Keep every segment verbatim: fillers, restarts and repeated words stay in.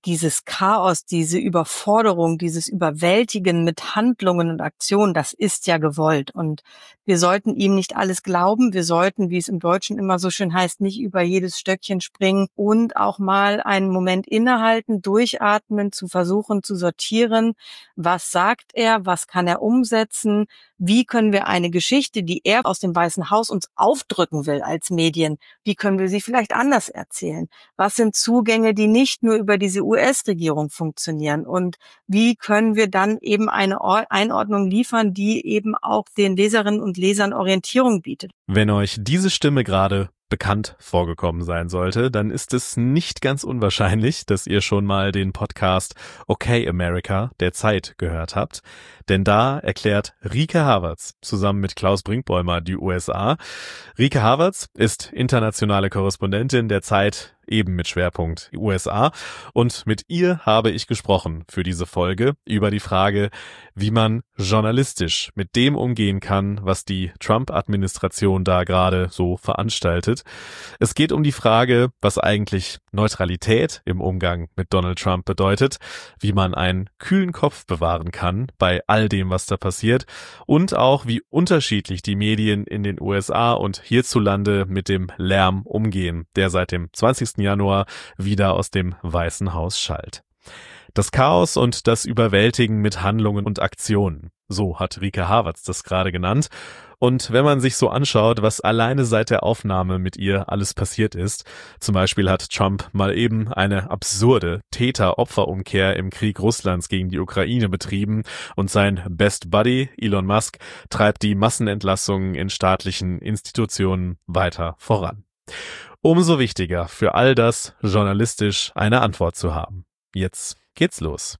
dieses Chaos, diese Überforderung, dieses Überwältigen mit Handlungen und Aktionen, das ist ja gewollt. Und wir sollten ihm nicht alles glauben. Wir sollten, wie es im Deutschen immer so schön heißt, nicht über jedes Stöckchen springen und auch mal einen Moment innehalten, durchatmen, zu versuchen zu sortieren. Was sagt er? Was kann er umsetzen? Wie können wir eine Geschichte, die er aus dem Weißen Haus uns aufdrücken will als Medien, wie können wir sie vielleicht anders erzählen? Was sind Zugänge, die nicht nur über diese U S-Regierung funktionieren? Und wie können wir dann eben eine Einordnung liefern, die eben auch den Leserinnen und Lesern Orientierung bietet? Wenn euch diese Stimme gerade bekannt vorgekommen sein sollte, dann ist es nicht ganz unwahrscheinlich, dass ihr schon mal den Podcast Okay America der Zeit gehört habt. Denn da erklärt Rike Havertz zusammen mit Klaus Brinkbäumer die U S A. Rike Havertz ist internationale Korrespondentin der Zeit, eben mit Schwerpunkt U S A. Und mit ihr habe ich gesprochen für diese Folge über die Frage, wie man journalistisch mit dem umgehen kann, was die Trump-Administration da gerade so veranstaltet. Es geht um die Frage, was eigentlich Neutralität im Umgang mit Donald Trump bedeutet, wie man einen kühlen Kopf bewahren kann bei all dem, was da passiert und auch, wie unterschiedlich die Medien in den U S A und hierzulande mit dem Lärm umgehen, der seit dem zwanzigsten Januar wieder aus dem Weißen Haus schallt. Das Chaos und das Überwältigen mit Handlungen und Aktionen, so hat Rike Havertz das gerade genannt. Und wenn man sich so anschaut, was alleine seit der Aufnahme mit ihr alles passiert ist, zum Beispiel hat Trump mal eben eine absurde Täter-Opfer-Umkehr im Krieg Russlands gegen die Ukraine betrieben und sein Best Buddy Elon Musk treibt die Massenentlassungen in staatlichen Institutionen weiter voran. Umso wichtiger für all das journalistisch eine Antwort zu haben. Jetzt geht's los.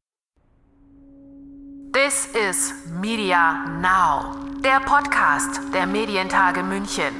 This is Media Now, der Podcast der Medientage München.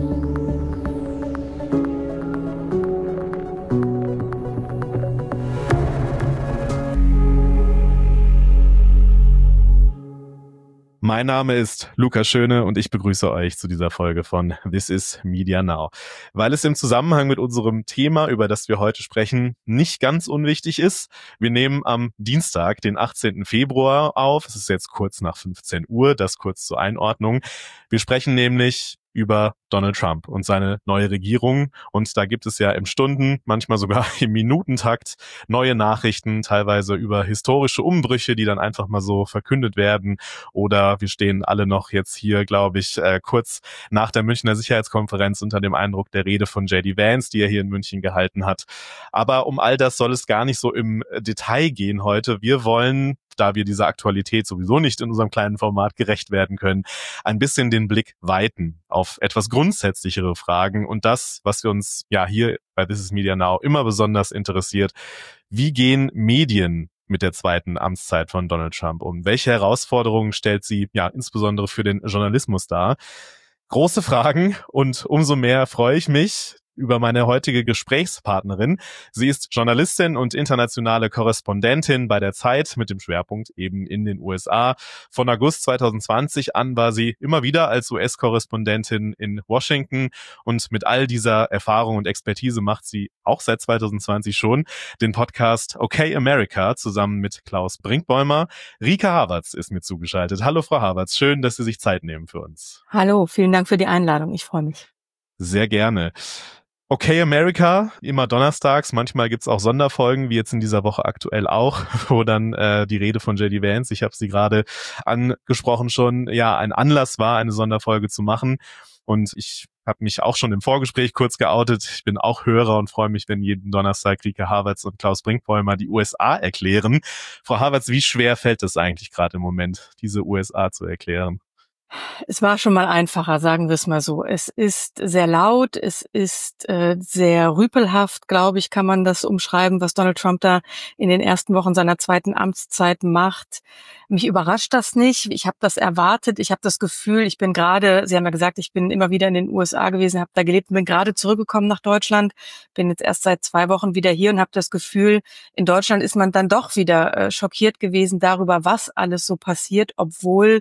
Mein Name ist Lukas Schöne und ich begrüße euch zu dieser Folge von This is Media Now. Weil es im Zusammenhang mit unserem Thema, über das wir heute sprechen, nicht ganz unwichtig ist. Wir nehmen am Dienstag, den achtzehnten Februar auf. Es ist jetzt kurz nach fünfzehn Uhr, das kurz zur Einordnung. Wir sprechen nämlich über Donald Trump und seine neue Regierung. Und da gibt es ja im Stunden-, manchmal sogar im Minutentakt neue Nachrichten, teilweise über historische Umbrüche, die dann einfach mal so verkündet werden. Oder wir stehen alle noch jetzt hier, glaube ich, äh, kurz nach der Münchner Sicherheitskonferenz unter dem Eindruck der Rede von J D Vance, die er hier in München gehalten hat. Aber um all das soll es gar nicht so im Detail gehen heute. Wir wollen, da wir dieser Aktualität sowieso nicht in unserem kleinen Format gerecht werden können, ein bisschen den Blick weiten auf etwas grundsätzlichere Fragen und das, was wir uns ja hier bei This is Media Now immer besonders interessiert: Wie gehen Medien mit der zweiten Amtszeit von Donald Trump um? Welche Herausforderungen stellt sie ja insbesondere für den Journalismus dar? Große Fragen, und umso mehr freue ich mich über meine heutige Gesprächspartnerin. Sie ist Journalistin und internationale Korrespondentin bei der Zeit mit dem Schwerpunkt eben in den U S A. Von August zwanzig zwanzig an war sie immer wieder als U S-Korrespondentin in Washington, und mit all dieser Erfahrung und Expertise macht sie auch seit zwanzig zwanzig schon den Podcast Okay America zusammen mit Klaus Brinkbäumer. Rike Havertz ist mir zugeschaltet. Hallo Frau Havertz, schön, dass Sie sich Zeit nehmen für uns. Hallo, vielen Dank für die Einladung. Ich freue mich. Sehr gerne. Okay America, immer donnerstags, manchmal gibt's auch Sonderfolgen, wie jetzt in dieser Woche aktuell auch, wo dann äh, die Rede von J D Vance, ich habe sie gerade angesprochen schon, ja, ein Anlass war, eine Sonderfolge zu machen. Und ich habe mich auch schon im Vorgespräch kurz geoutet. Ich bin auch Hörer und freue mich, wenn jeden Donnerstag Rike Havertz und Klaus Brinkbäumer die U S A erklären. Frau Havertz, wie schwer fällt es eigentlich gerade im Moment, diese U S A zu erklären? Es war schon mal einfacher, sagen wir es mal so. Es ist sehr laut, es ist äh, sehr rüpelhaft, glaube ich, kann man das umschreiben, was Donald Trump da in den ersten Wochen seiner zweiten Amtszeit macht. Mich überrascht das nicht. Ich habe das erwartet. Ich habe das Gefühl, ich bin gerade, Sie haben ja gesagt, ich bin immer wieder in den U S A gewesen, habe da gelebt, bin gerade zurückgekommen nach Deutschland, bin jetzt erst seit zwei Wochen wieder hier und habe das Gefühl, in Deutschland ist man dann doch wieder äh, schockiert gewesen darüber, was alles so passiert, obwohl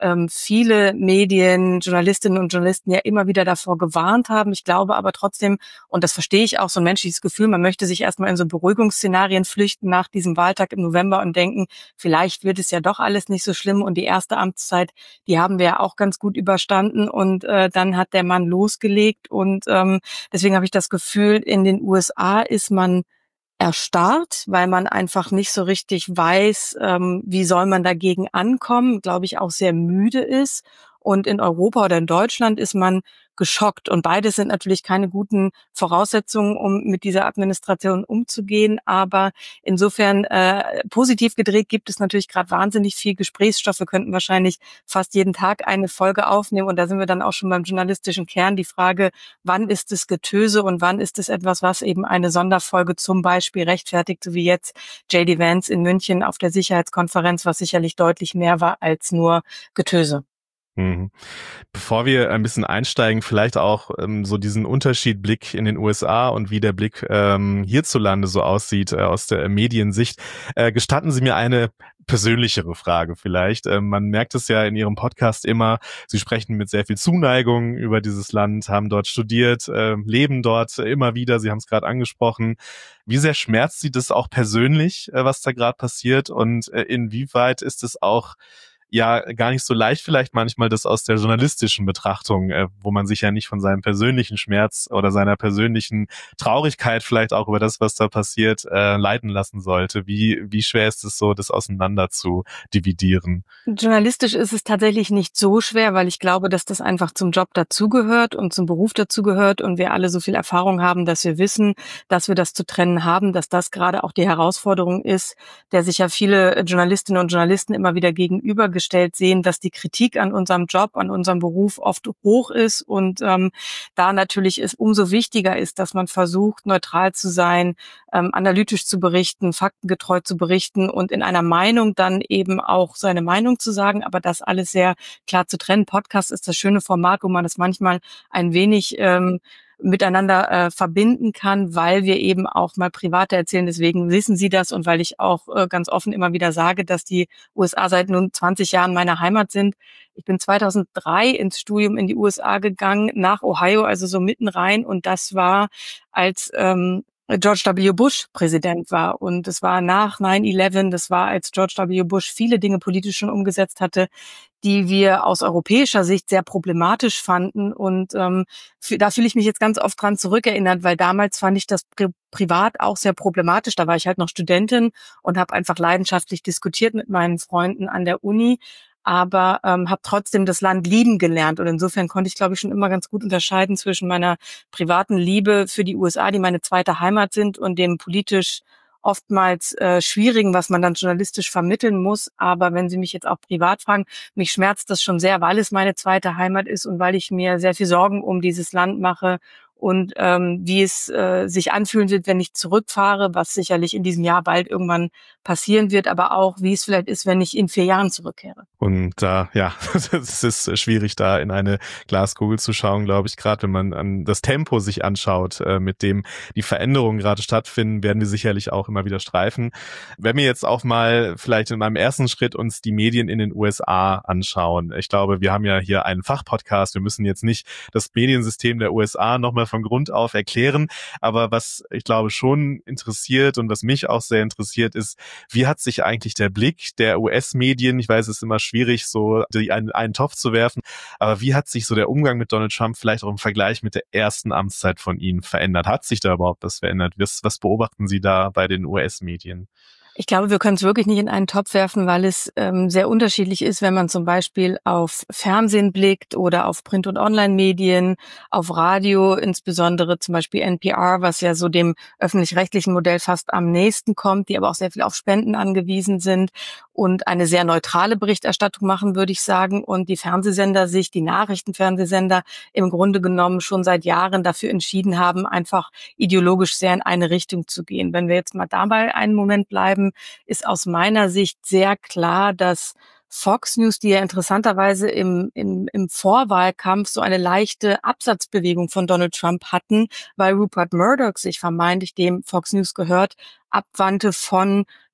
ähm, viele Medien, Journalistinnen und Journalisten ja immer wieder davor gewarnt haben. Ich glaube aber trotzdem, und das verstehe ich auch, so ein menschliches Gefühl, man möchte sich erstmal in so Beruhigungsszenarien flüchten nach diesem Wahltag im November und denken, vielleicht wird es ja doch alles nicht so schlimm und die erste Amtszeit, die haben wir ja auch ganz gut überstanden und äh, dann hat der Mann losgelegt und ähm, deswegen habe ich das Gefühl, in den U S A ist man erstarrt, weil man einfach nicht so richtig weiß, ähm, wie soll man dagegen ankommen, glaube ich, auch sehr müde ist. Und in Europa oder in Deutschland ist man geschockt. Und beides sind natürlich keine guten Voraussetzungen, um mit dieser Administration umzugehen. Aber insofern äh, positiv gedreht gibt es natürlich gerade wahnsinnig viel Gesprächsstoff. Wir könnten wahrscheinlich fast jeden Tag eine Folge aufnehmen. Und da sind wir dann auch schon beim journalistischen Kern. Die Frage, wann ist es Getöse und wann ist es etwas, was eben eine Sonderfolge zum Beispiel rechtfertigt, so wie jetzt J D Vance in München auf der Sicherheitskonferenz, was sicherlich deutlich mehr war als nur Getöse. Mhm. Bevor wir ein bisschen einsteigen, vielleicht auch ähm, so diesen Unterschiedblick in den U S A und wie der Blick ähm, hierzulande so aussieht äh, aus der Mediensicht, äh, gestatten Sie mir eine persönlichere Frage vielleicht. Ähm, man merkt es ja in Ihrem Podcast immer, Sie sprechen mit sehr viel Zuneigung über dieses Land, haben dort studiert, äh, leben dort immer wieder, Sie haben es gerade angesprochen. Wie sehr schmerzt Sie das auch persönlich, äh, was da gerade passiert und äh, inwieweit ist es auch ja gar nicht so leicht vielleicht manchmal das aus der journalistischen Betrachtung, äh, wo man sich ja nicht von seinem persönlichen Schmerz oder seiner persönlichen Traurigkeit vielleicht auch über das, was da passiert, äh, leiten lassen sollte. Wie wie schwer ist es so, das auseinander zu dividieren? Journalistisch ist es tatsächlich nicht so schwer, weil ich glaube, dass das einfach zum Job dazugehört und zum Beruf dazugehört und wir alle so viel Erfahrung haben, dass wir wissen, dass wir das zu trennen haben, dass das gerade auch die Herausforderung ist, der sich ja viele Journalistinnen und Journalisten immer wieder gegenübergestellt sehen, dass die Kritik an unserem Job, an unserem Beruf oft hoch ist und ähm, da natürlich es umso wichtiger ist, dass man versucht, neutral zu sein, ähm, analytisch zu berichten, faktengetreu zu berichten und in einer Meinung dann eben auch seine Meinung zu sagen, aber das alles sehr klar zu trennen. Podcast ist das schöne Format, wo man das manchmal ein wenig ähm, miteinander äh, verbinden kann, weil wir eben auch mal Private erzählen. Deswegen wissen Sie das und weil ich auch äh, ganz offen immer wieder sage, dass die U S A seit nun zwanzig Jahren meine Heimat sind. Ich bin zweitausenddrei ins Studium in die U S A gegangen, nach Ohio, also so mitten rein und das war als ähm, George W. Bush Präsident war und es war nach nine eleven, das war, als George W. Bush viele Dinge politisch schon umgesetzt hatte, die wir aus europäischer Sicht sehr problematisch fanden und ähm, für, da fühle ich mich jetzt ganz oft dran zurückerinnert, weil damals fand ich das pri- privat auch sehr problematisch. Da war ich halt noch Studentin und habe einfach leidenschaftlich diskutiert mit meinen Freunden an der Uni, aber ähm, habe trotzdem das Land lieben gelernt und insofern konnte ich, glaube ich, schon immer ganz gut unterscheiden zwischen meiner privaten Liebe für die U S A, die meine zweite Heimat sind, und dem politisch oftmals äh, Schwierigen, was man dann journalistisch vermitteln muss. Aber wenn Sie mich jetzt auch privat fragen, mich schmerzt das schon sehr, weil es meine zweite Heimat ist und weil ich mir sehr viel Sorgen um dieses Land mache und ähm, wie es äh, sich anfühlen wird, wenn ich zurückfahre, was sicherlich in diesem Jahr bald irgendwann passieren wird, aber auch, wie es vielleicht ist, wenn ich in vier Jahren zurückkehre. Und da, äh, ja, es ist schwierig, da in eine Glaskugel zu schauen, glaube ich, gerade wenn man an das Tempo sich anschaut, äh, mit dem die Veränderungen gerade stattfinden, werden wir sicherlich auch immer wieder streifen. Wenn wir jetzt auch mal vielleicht in meinem ersten Schritt uns die Medien in den U S A anschauen. Ich glaube, wir haben ja hier einen Fachpodcast, wir müssen jetzt nicht das Mediensystem der U S A nochmal von Grund auf erklären, aber was ich glaube schon interessiert und was mich auch sehr interessiert ist, wie hat sich eigentlich der Blick der U S-Medien, ich weiß, es ist immer schwierig, so die, einen, einen Topf zu werfen, aber wie hat sich so der Umgang mit Donald Trump vielleicht auch im Vergleich mit der ersten Amtszeit von Ihnen verändert? Hat sich da überhaupt was verändert? Was, was beobachten Sie da bei den U S-Medien? Ich glaube, wir können es wirklich nicht in einen Topf werfen, weil es ähm, sehr unterschiedlich ist, wenn man zum Beispiel auf Fernsehen blickt oder auf Print- und Online-Medien, auf Radio, insbesondere zum Beispiel N P R, was ja so dem öffentlich-rechtlichen Modell fast am nächsten kommt, die aber auch sehr viel auf Spenden angewiesen sind und eine sehr neutrale Berichterstattung machen, würde ich sagen. Und die Fernsehsender sich, die Nachrichtenfernsehsender im Grunde genommen schon seit Jahren dafür entschieden haben, einfach ideologisch sehr in eine Richtung zu gehen. Wenn wir jetzt mal dabei einen Moment bleiben, ist aus meiner Sicht sehr klar, dass Fox News, die ja interessanterweise im, im, im Vorwahlkampf so eine leichte Absatzbewegung von Donald Trump hatten, weil Rupert Murdoch sich vermeintlich, dem Fox News gehört, abwandte von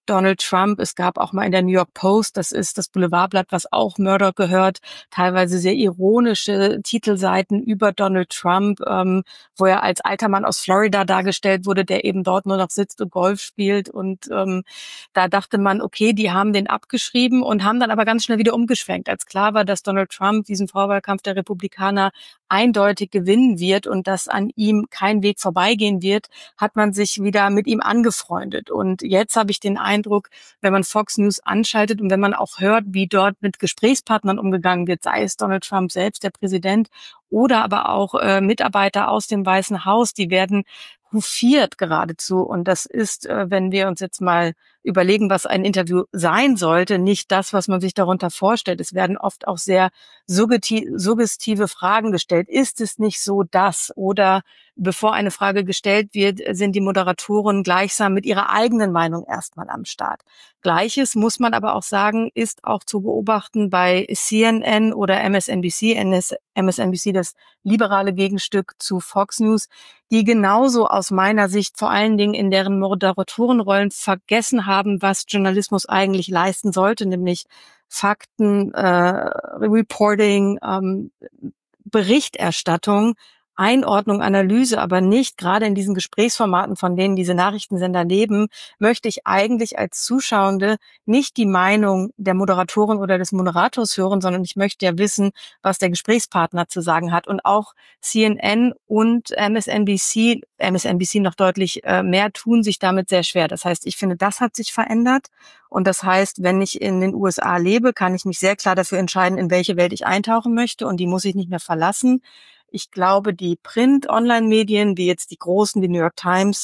Donald Trump. Es gab auch mal in der New York Post, das ist das Boulevardblatt, was auch Murdoch gehört, teilweise sehr ironische Titelseiten über Donald Trump, ähm, wo er als alter Mann aus Florida dargestellt wurde, der eben dort nur noch sitzt und Golf spielt. Und ähm, da dachte man, okay, die haben den abgeschrieben und haben dann aber ganz schnell wieder umgeschwenkt, als klar war, dass Donald Trump diesen Vorwahlkampf der Republikaner eindeutig gewinnen wird und dass an ihm kein Weg vorbeigehen wird, hat man sich wieder mit ihm angefreundet. Und jetzt habe ich den Eindruck, wenn man Fox News anschaltet und wenn man auch hört, wie dort mit Gesprächspartnern umgegangen wird, sei es Donald Trump selbst, der Präsident, oder aber auch äh, Mitarbeiter aus dem Weißen Haus, die werden hofiert geradezu. Und das ist, äh, wenn wir uns jetzt mal überlegen, was ein Interview sein sollte, nicht das, was man sich darunter vorstellt. Es werden oft auch sehr suggestive Fragen gestellt. Ist es nicht so, dass? Oder bevor eine Frage gestellt wird, sind die Moderatoren gleichsam mit ihrer eigenen Meinung erstmal am Start. Gleiches muss man aber auch sagen, ist auch zu beobachten bei C N N oder M S N B C, M S N B C das liberale Gegenstück zu Fox News, die genauso aus meiner Sicht vor allen Dingen in deren Moderatorenrollen vergessen haben, was Journalismus eigentlich leisten sollte, nämlich Fakten, äh, Reporting, ähm, Berichterstattung, Einordnung, Analyse, aber nicht gerade in diesen Gesprächsformaten, von denen diese Nachrichtensender leben, möchte ich eigentlich als Zuschauende nicht die Meinung der Moderatorin oder des Moderators hören, sondern ich möchte ja wissen, was der Gesprächspartner zu sagen hat. Und auch C N N und M S N B C, M S N B C noch deutlich äh, mehr, tun sich damit sehr schwer. Das heißt, ich finde, das hat sich verändert. Und das heißt, wenn ich in den U S A lebe, kann ich mich sehr klar dafür entscheiden, in welche Welt ich eintauchen möchte. Und die muss ich nicht mehr verlassen. Ich glaube, die Print-Online-Medien, wie jetzt die großen, die New York Times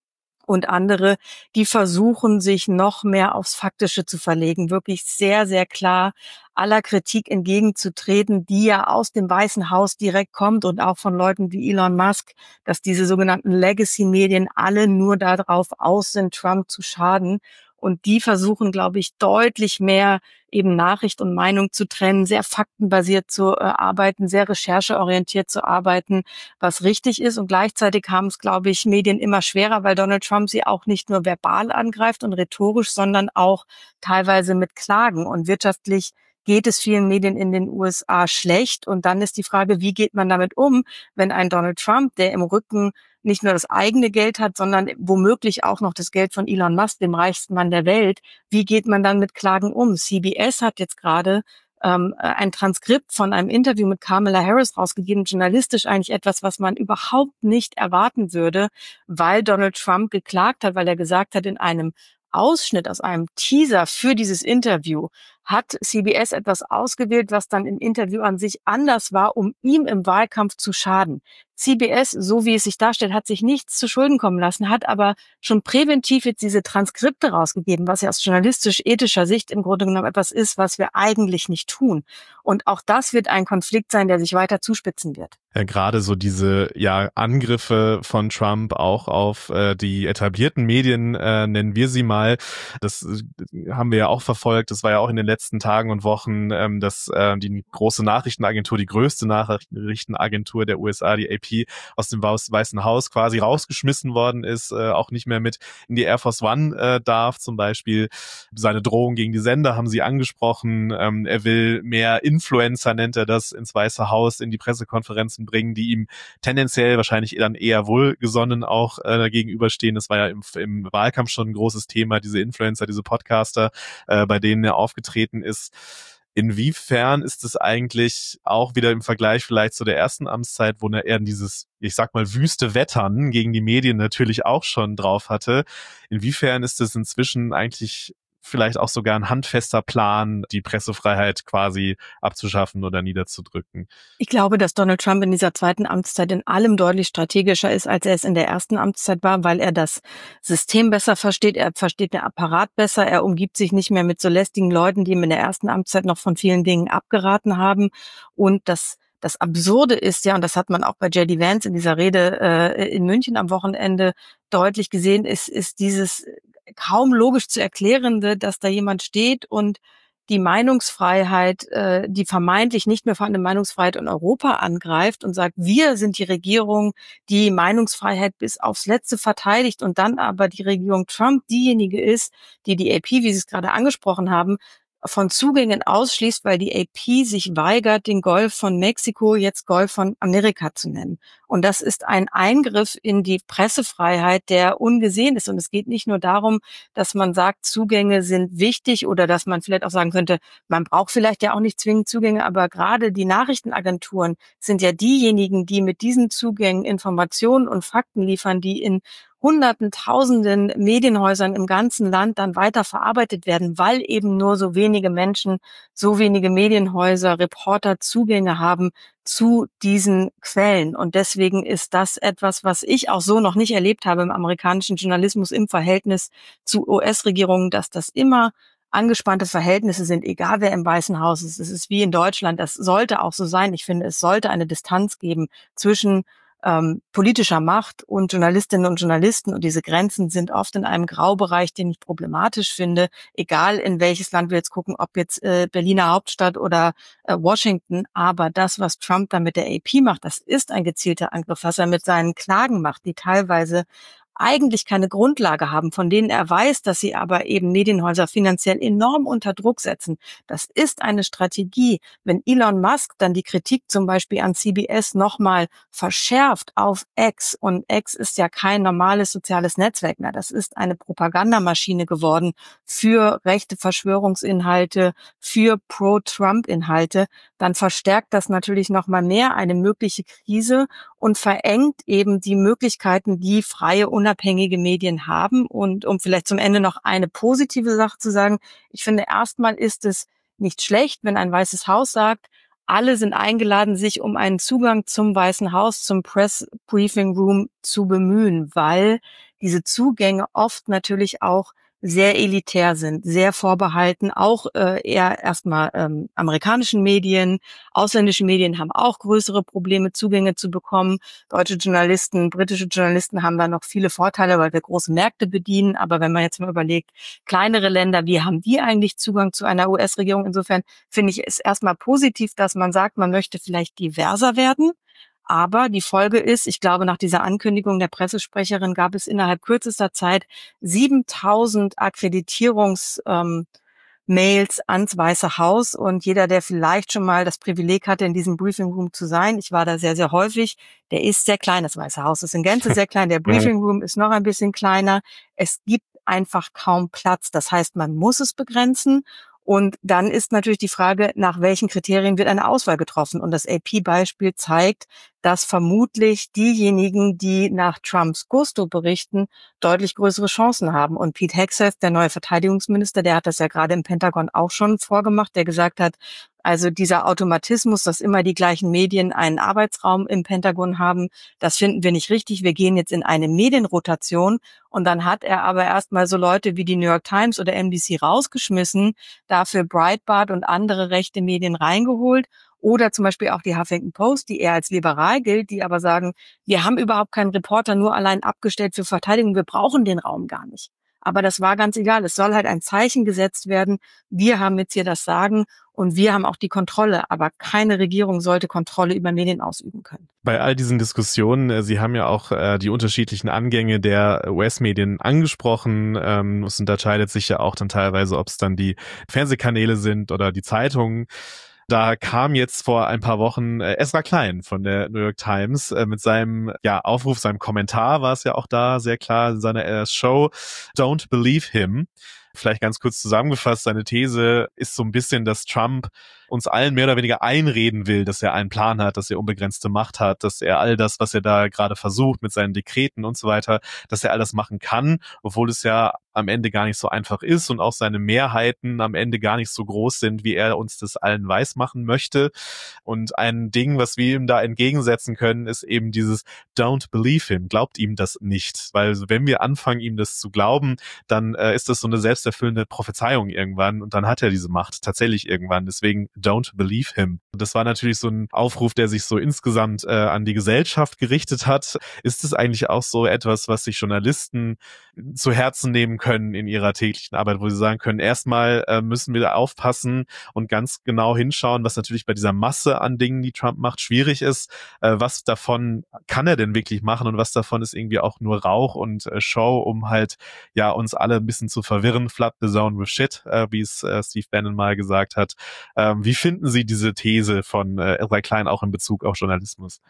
und andere, die versuchen, sich noch mehr aufs Faktische zu verlegen, wirklich sehr, sehr klar aller Kritik entgegenzutreten, die ja aus dem Weißen Haus direkt kommt und auch von Leuten wie Elon Musk, dass diese sogenannten Legacy-Medien alle nur darauf aus sind, Trump zu schaden. Und die versuchen, glaube ich, deutlich mehr eben Nachricht und Meinung zu trennen, sehr faktenbasiert zu äh, arbeiten, sehr rechercheorientiert zu arbeiten, was richtig ist. Und gleichzeitig haben es, glaube ich, Medien immer schwerer, weil Donald Trump sie auch nicht nur verbal angreift und rhetorisch, sondern auch teilweise mit Klagen. Und wirtschaftlich geht es vielen Medien in den U S A schlecht. Und dann ist die Frage, wie geht man damit um, wenn ein Donald Trump, der im Rücken nicht nur das eigene Geld hat, sondern womöglich auch noch das Geld von Elon Musk, dem reichsten Mann der Welt. Wie geht man dann mit Klagen um? C B S hat jetzt gerade ähm, ein Transkript von einem Interview mit Kamala Harris rausgegeben, journalistisch eigentlich etwas, was man überhaupt nicht erwarten würde, weil Donald Trump geklagt hat, weil er gesagt hat, in einem Ausschnitt aus einem Teaser für dieses Interview hat C B S etwas ausgewählt, was dann im Interview an sich anders war, um ihm im Wahlkampf zu schaden. C B S, so wie es sich darstellt, hat sich nichts zu Schulden kommen lassen, hat aber schon präventiv jetzt diese Transkripte rausgegeben, was ja aus journalistisch-ethischer Sicht im Grunde genommen etwas ist, was wir eigentlich nicht tun. Und auch das wird ein Konflikt sein, der sich weiter zuspitzen wird. Ja, gerade so diese ja Angriffe von Trump auch auf äh, die etablierten Medien, äh, nennen wir sie mal, das äh, haben wir ja auch verfolgt. Das war ja auch in den letzten Tagen und Wochen, ähm, dass äh, die große Nachrichtenagentur, die größte Nachrichtenagentur der U S A, die A P, aus dem Weißen Haus quasi rausgeschmissen worden ist, äh, auch nicht mehr mit in die Air Force One äh, darf. Zum Beispiel seine Drohung gegen die Sender haben sie angesprochen. Ähm, er will mehr Influencer, nennt er das, ins Weiße Haus, in die Pressekonferenzen bringen, die ihm tendenziell wahrscheinlich dann eher wohlgesonnen auch äh, gegenüberstehen. Das war ja im, im Wahlkampf schon ein großes Thema, diese Influencer, diese Podcaster, äh, bei denen er aufgetreten ist. Inwiefern ist es eigentlich auch wieder im Vergleich vielleicht zu der ersten Amtszeit, wo er eher dieses, ich sag mal, wüste Wettern gegen die Medien natürlich auch schon drauf hatte, inwiefern ist es inzwischen eigentlich vielleicht auch sogar ein handfester Plan, die Pressefreiheit quasi abzuschaffen oder niederzudrücken? Ich glaube, dass Donald Trump in dieser zweiten Amtszeit in allem deutlich strategischer ist, als er es in der ersten Amtszeit war, weil er das System besser versteht, er versteht den Apparat besser, er umgibt sich nicht mehr mit so lästigen Leuten, die ihm in der ersten Amtszeit noch von vielen Dingen abgeraten haben. Und das Das Absurde ist ja, und das hat man auch bei J D Vance in dieser Rede äh, in München am Wochenende deutlich gesehen, ist, ist dieses kaum logisch zu erklärende, dass da jemand steht und die Meinungsfreiheit, äh, die vermeintlich nicht mehr vorhandene Meinungsfreiheit in Europa angreift und sagt, wir sind die Regierung, die Meinungsfreiheit bis aufs Letzte verteidigt und dann aber die Regierung Trump diejenige ist, die die A P, wie Sie es gerade angesprochen haben, von Zugängen ausschließt, weil die A P sich weigert, den Golf von Mexiko jetzt Golf von Amerika zu nennen. Und das ist ein Eingriff in die Pressefreiheit, der ungesehen ist. Und es geht nicht nur darum, dass man sagt, Zugänge sind wichtig oder dass man vielleicht auch sagen könnte, man braucht vielleicht ja auch nicht zwingend Zugänge, aber gerade die Nachrichtenagenturen sind ja diejenigen, die mit diesen Zugängen Informationen und Fakten liefern, die in Hunderten, Tausenden Medienhäusern im ganzen Land dann weiter verarbeitet werden, weil eben nur so wenige Menschen, so wenige Medienhäuser, Reporter Zugänge haben zu diesen Quellen. Und deswegen ist das etwas, was ich auch so noch nicht erlebt habe im amerikanischen Journalismus im Verhältnis zu U S-Regierungen, dass das immer angespannte Verhältnisse sind, egal wer im Weißen Haus ist. Es ist wie in Deutschland. Das sollte auch so sein. Ich finde, es sollte eine Distanz geben zwischen Ähm, politischer Macht und Journalistinnen und Journalisten. Und diese Grenzen sind oft in einem Graubereich, den ich problematisch finde, egal in welches Land wir jetzt gucken, ob jetzt äh, Berliner Hauptstadt oder äh, Washington. Aber das, was Trump da mit der A P macht, das ist ein gezielter Angriff. Was er mit seinen Klagen macht, die teilweise eigentlich keine Grundlage haben, von denen er weiß, dass sie aber eben Medienhäuser finanziell enorm unter Druck setzen. Das ist eine Strategie. Wenn Elon Musk dann die Kritik zum Beispiel an C B S nochmal verschärft auf X, und X ist ja kein normales soziales Netzwerk mehr, das ist eine Propagandamaschine geworden für rechte Verschwörungsinhalte, für Pro-Trump-Inhalte, dann verstärkt das natürlich nochmal mehr eine mögliche Krise und verengt eben die Möglichkeiten, die freie, unabhängige Medien haben. Und um vielleicht zum Ende noch eine positive Sache zu sagen, ich finde, erstmal ist es nicht schlecht, wenn ein Weißes Haus sagt, alle sind eingeladen, sich um einen Zugang zum Weißen Haus, zum Press Briefing Room zu bemühen, weil diese Zugänge oft natürlich auch sehr elitär sind, sehr vorbehalten, auch äh, eher erstmal ähm, amerikanischen Medien. Ausländische Medien haben auch größere Probleme, Zugänge zu bekommen. Deutsche Journalisten, britische Journalisten haben da noch viele Vorteile, weil wir große Märkte bedienen. Aber wenn man jetzt mal überlegt, kleinere Länder, wie haben die eigentlich Zugang zu einer U S-Regierung? Insofern finde ich es erstmal positiv, dass man sagt, man möchte vielleicht diverser werden. Aber die Folge ist, ich glaube, nach dieser Ankündigung der Pressesprecherin gab es innerhalb kürzester Zeit siebentausend Akkreditierungs- ähm, Mails ans Weiße Haus, und jeder, der vielleicht schon mal das Privileg hatte, in diesem Briefing Room zu sein, ich war da sehr, sehr häufig, der ist sehr klein, das Weiße Haus ist in Gänze sehr klein, der Briefing Room ist noch ein bisschen kleiner, es gibt einfach kaum Platz, das heißt, man muss es begrenzen. Und dann ist natürlich die Frage, nach welchen Kriterien wird eine Auswahl getroffen? Und das A P-Beispiel zeigt, dass vermutlich diejenigen, die nach Trumps Gusto berichten, deutlich größere Chancen haben. Und Pete Hegseth, der neue Verteidigungsminister, der hat das ja gerade im Pentagon auch schon vorgemacht, der gesagt hat, also dieser Automatismus, dass immer die gleichen Medien einen Arbeitsraum im Pentagon haben, das finden wir nicht richtig. Wir gehen jetzt in eine Medienrotation. Und dann hat er aber erstmal so Leute wie die New York Times oder N B C rausgeschmissen, dafür Breitbart und andere rechte Medien reingeholt. Oder zum Beispiel auch die Huffington Post, die eher als liberal gilt, die aber sagen, wir haben überhaupt keinen Reporter, nur allein abgestellt für Verteidigung, wir brauchen den Raum gar nicht. Aber das war ganz egal. Es soll halt ein Zeichen gesetzt werden. Wir haben jetzt hier das Sagen und wir haben auch die Kontrolle. Aber keine Regierung sollte Kontrolle über Medien ausüben können. Bei all diesen Diskussionen, Sie haben ja auch äh, die unterschiedlichen Angänge der U S-Medien angesprochen. Ähm, es unterscheidet sich ja auch dann teilweise, ob es dann die Fernsehkanäle sind oder die Zeitungen. Da kam jetzt vor ein paar Wochen äh, Ezra Klein von der New York Times äh, mit seinem ja Aufruf, seinem Kommentar war es ja auch da sehr klar in seiner äh, Show Don't Believe Him. Vielleicht ganz kurz zusammengefasst, seine These ist so ein bisschen, dass Trump uns allen mehr oder weniger einreden will, dass er einen Plan hat, dass er unbegrenzte Macht hat, dass er all das, was er da gerade versucht mit seinen Dekreten und so weiter, dass er all das machen kann, obwohl es ja am Ende gar nicht so einfach ist und auch seine Mehrheiten am Ende gar nicht so groß sind, wie er uns das allen weismachen möchte. Und ein Ding, was wir ihm da entgegensetzen können, ist eben dieses Don't believe him, glaubt ihm das nicht. Weil wenn wir anfangen, ihm das zu glauben, dann äh, ist das so eine selbsterfüllende Prophezeiung irgendwann und dann hat er diese Macht tatsächlich irgendwann. Deswegen Don't believe him. Das war natürlich so ein Aufruf, der sich so insgesamt äh, an die Gesellschaft gerichtet hat. Ist es eigentlich auch so etwas, was sich Journalisten zu Herzen nehmen können in ihrer täglichen Arbeit, wo sie sagen können, erstmal äh, müssen wir da aufpassen und ganz genau hinschauen, was natürlich bei dieser Masse an Dingen, die Trump macht, schwierig ist. Äh, was davon kann er denn wirklich machen und was davon ist irgendwie auch nur Rauch und äh, Show, um halt ja uns alle ein bisschen zu verwirren. Flood the zone with shit, äh, wie es äh, Steve Bannon mal gesagt hat. Ähm, wie finden Sie diese These von äh, Ezra Klein auch in Bezug auf Journalismus?